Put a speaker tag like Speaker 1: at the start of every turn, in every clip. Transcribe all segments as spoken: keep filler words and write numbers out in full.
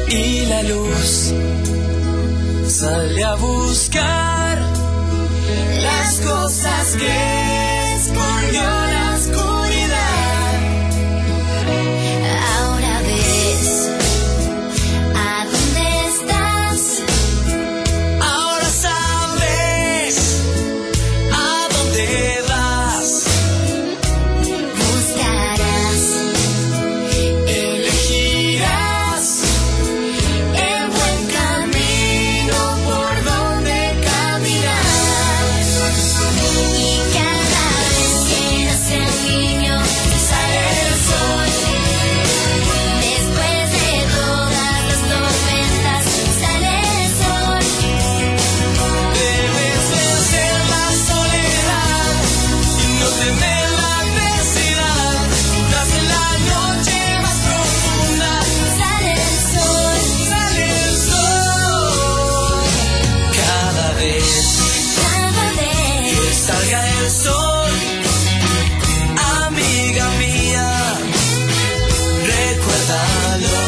Speaker 1: y la luz sale a buscar las cosas que escondió la oscuridad.
Speaker 2: Ahora ves a dónde estás.
Speaker 1: Ahora sabes a dónde vas.
Speaker 2: Buscarás,
Speaker 1: Elegirás el buen camino por donde caminar.
Speaker 2: y cada vez que nace un niño sale el sol. Después de todas las tormentas sale el sol.
Speaker 1: Debes vencer la soledad y no temer la adversidad. Nace la noche más profunda,
Speaker 2: Sale el sol,
Speaker 1: sale el sol. Cada vez
Speaker 2: cada
Speaker 1: que
Speaker 2: vez.
Speaker 1: salga el sol, amiga mía, recuérdalo.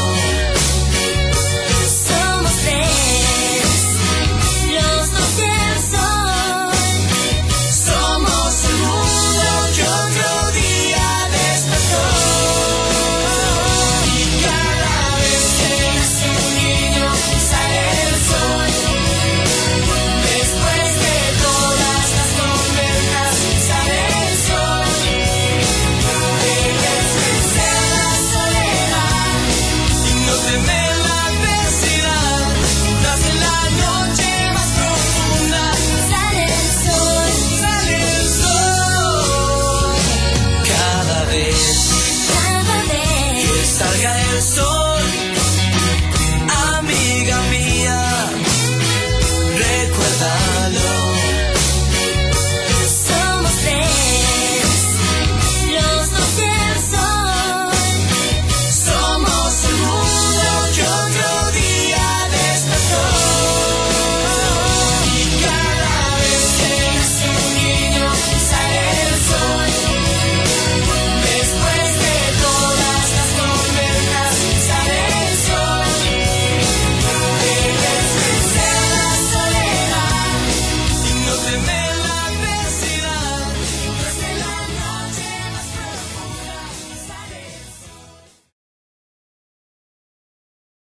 Speaker 2: Somos tres, los dos del sol.
Speaker 1: Somos el mundo que otro día despertó. Y cada vez que nace un niño sale el sol. Después de todas las tormentas sale el sol. Debes vencer la soledad y no temer